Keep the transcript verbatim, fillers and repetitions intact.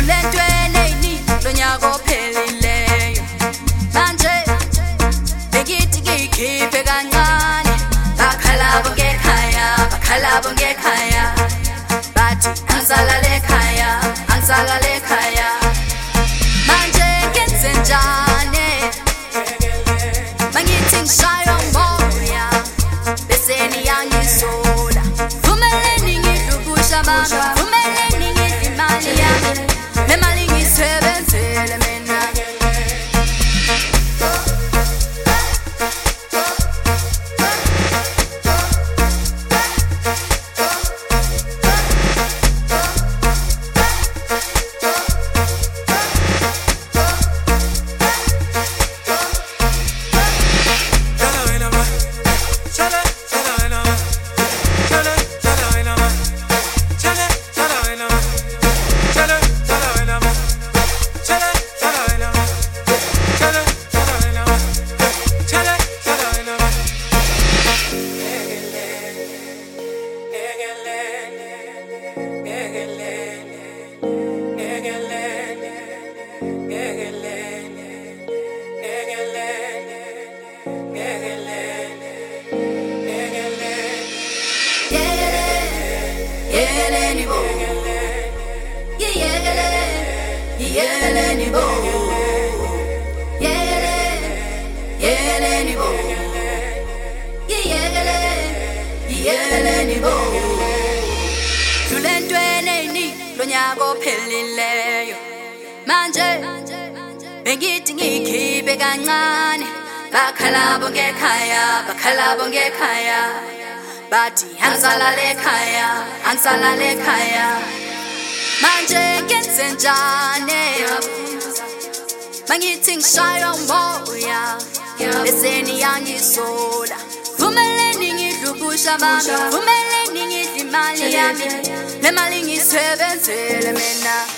Tulentweni lonyaka ophelileyo manje bekithi ngikhiphe kancane bakhala bonke ekhaya bakhala bonke ekhaya bathi angisalale ekhaya angisalale ekhaya manje ngenze njani mangithi ngishaya umoya bese niyangisola vumeleni ngidlubusha mama vumeleni ngidle imali yami nemali ngisebenzele mina Tulentweni lonyaka ophelileyo manje bengithi ngikhiphe kancane bakhala bonke ekhaya bakhala bonke ekhaya bathi angisalale ekhaya angisalale ekhaya manje ngenze njani mangithi ngishaya umoya bese niyangisola vumeleni ngidlubusha mama vumeleni ngidle imali yami nemali ngisebenzele mina